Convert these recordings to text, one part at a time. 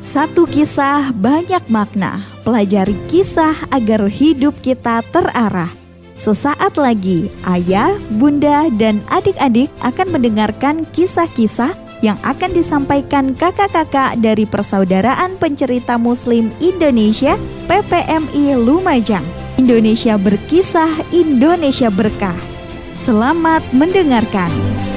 Satu kisah banyak makna. Pelajari kisah agar hidup kita terarah. Sesaat lagi, ayah, bunda, dan adik-adik akan mendengarkan kisah-kisah yang akan disampaikan kakak-kakak dari Persaudaraan Pencerita Muslim Indonesia PPMI Lumajang. Indonesia Berkisah, Indonesia Berkah. Selamat mendengarkan.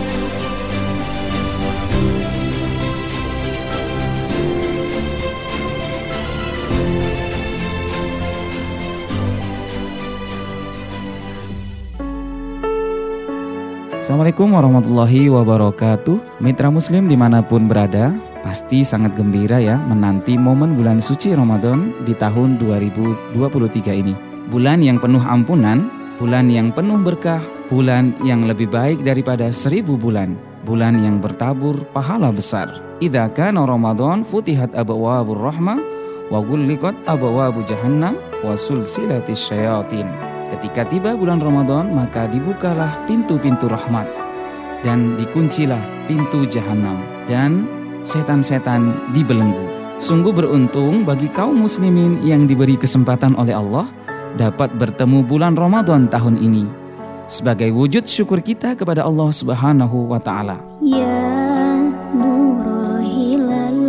Assalamualaikum warahmatullahi wabarakatuh. Mitra Muslim dimanapun berada, pasti sangat gembira ya menanti momen bulan suci Ramadan di tahun 2023 ini. Bulan yang penuh ampunan, bulan yang penuh berkah, bulan yang lebih baik daripada 1000 bulan, bulan yang bertabur pahala besar. Idza kana Ramadan futihat abwabur rahmah wa ghulliqat abwabu jahannam wa sulsilatis syayatin. Ketika tiba bulan Ramadan, maka dibukalah pintu-pintu rahmat dan dikuncilah pintu jahanam dan setan-setan dibelenggu. Sungguh beruntung bagi kaum muslimin yang diberi kesempatan oleh Allah dapat bertemu bulan Ramadan tahun ini sebagai wujud syukur kita kepada Allah Subhanahu wa taala. Ya nurul hilal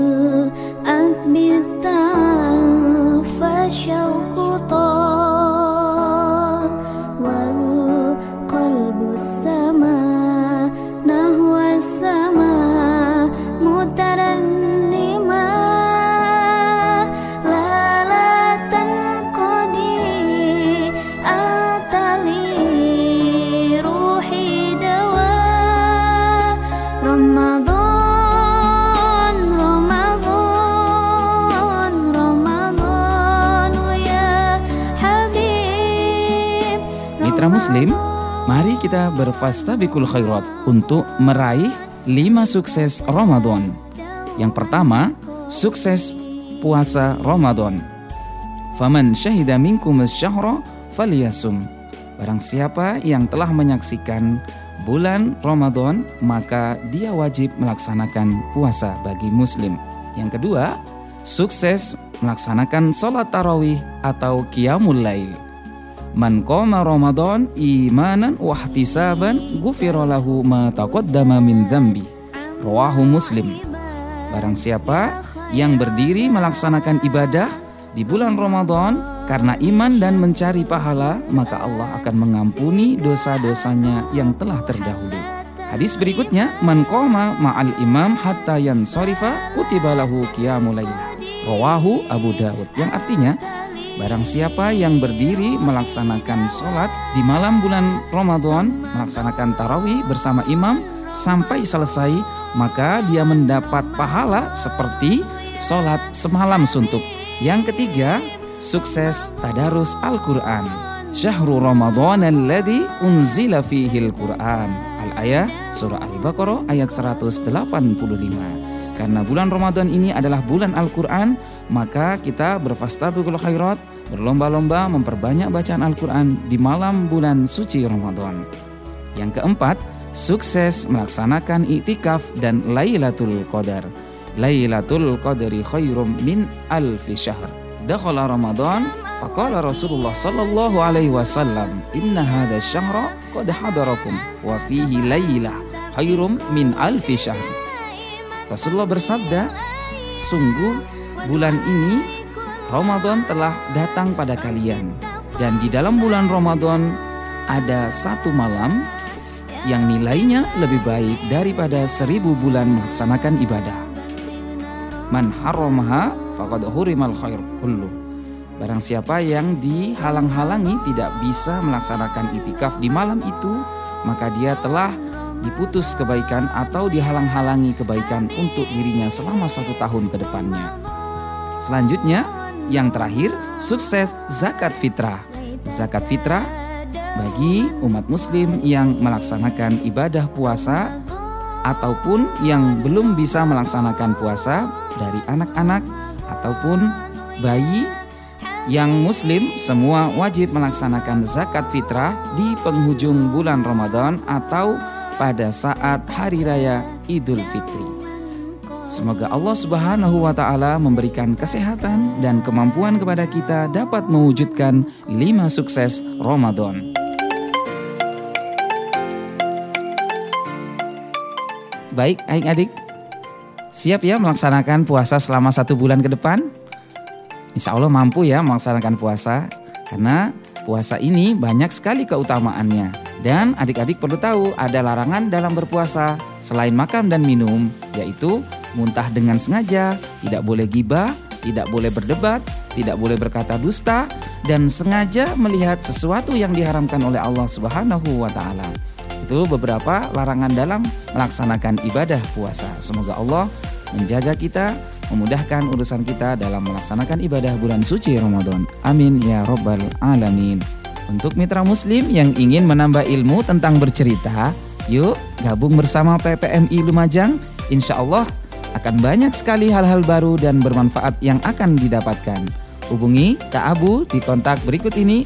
akbital fasyauqu Mitra Muslim, mari kita berfastabiqul khairat untuk meraih 5 sukses Ramadan. Yang pertama, sukses puasa Ramadan. Faman syahida minkum asy-syahra falyasum. Barang siapa yang telah menyaksikan bulan Ramadan, maka dia wajib melaksanakan puasa bagi muslim. Yang kedua, sukses melaksanakan sholat tarawih atau qiyamul lail. Man qama Ramadan imanan wa ihtisaban ghufira lahu ma taqaddama min dzambi. Rawahu Muslim. Barang siapa yang berdiri melaksanakan ibadah di bulan Ramadan karena iman dan mencari pahala, maka Allah akan mengampuni dosa-dosanya yang telah terdahulu. Hadis berikutnya, man qama ma'al imam hatta yansarifa kutiba lahu qiyamul lail. Rawahu Abu Dawud. Yang artinya, barang siapa yang berdiri melaksanakan sholat di malam bulan Ramadan, melaksanakan tarawih bersama imam sampai selesai, maka dia mendapat pahala seperti sholat semalam suntuk. Yang ketiga, sukses tadarus Al-Quran. Syahrul Ramadan alladzi unzila fihil Quran. Al-ayah surah Al-Baqarah ayat 185. Karena bulan Ramadan ini adalah bulan Al-Quran, maka kita berfastabiqul khairat, berlomba-lomba memperbanyak bacaan Al-Quran di malam bulan suci Ramadan. Yang keempat, sukses melaksanakan iktikaf dan Lailatul Qadar. Lailatul Qadri khairum min alfi syahr. Dakhala Ramadan, faqala Rasulullah sallallahu alaihi wasallam, inna hadha syahra qad hadarakum wa fihi lailah khairum min alfi syahr. Rasulullah bersabda, sungguh bulan ini Ramadan telah datang pada kalian, dan di dalam bulan Ramadan ada satu malam yang nilainya lebih baik daripada 1000 bulan melaksanakan ibadah. Man haramaha faqad hurimal khair kullu. Barang siapa yang dihalang-halangi tidak bisa melaksanakan itikaf di malam itu, maka dia telah diputus kebaikan atau dihalang-halangi kebaikan untuk dirinya selama 1 tahun ke depannya. Selanjutnya, yang terakhir, sukses zakat fitrah. Zakat fitrah bagi umat muslim yang melaksanakan ibadah puasa ataupun yang belum bisa melaksanakan puasa, dari anak-anak ataupun bayi yang muslim, semua wajib melaksanakan zakat fitrah di penghujung bulan Ramadan atau pada saat hari raya Idul Fitri. Semoga Allah Subhanahu wa Ta'ala memberikan kesehatan dan kemampuan kepada kita dapat mewujudkan 5 sukses Ramadan. Baik adik-adik, siap ya melaksanakan puasa selama 1 bulan ke depan? Insya Allah mampu ya melaksanakan puasa, karena puasa ini banyak sekali keutamaannya. Dan adik-adik perlu tahu ada larangan dalam berpuasa selain makan dan minum, yaitu muntah dengan sengaja, tidak boleh ghibah, tidak boleh berdebat, tidak boleh berkata dusta, dan sengaja melihat sesuatu yang diharamkan oleh Allah Subhanahu wa Ta'ala. Itu beberapa larangan dalam melaksanakan ibadah puasa. Semoga Allah menjaga kita, memudahkan urusan kita dalam melaksanakan ibadah bulan suci Ramadan. Amin ya rabbal alamin. Untuk mitra muslim yang ingin menambah ilmu tentang bercerita, yuk gabung bersama PPMI Lumajang. Insya Allah akan banyak sekali hal-hal baru dan bermanfaat yang akan didapatkan. Hubungi Kak Abu di kontak berikut ini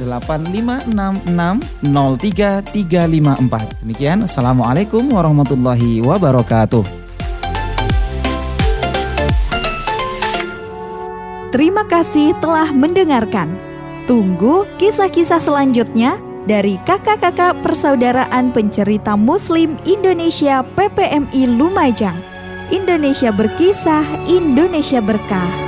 085660334. Demikian, Assalamualaikum warahmatullahi wabarakatuh. Terima kasih telah mendengarkan. Tunggu kisah-kisah selanjutnya dari kakak-kakak persaudaraan pencerita Muslim Indonesia PPMI Lumajang. Indonesia berkisah, Indonesia berkah.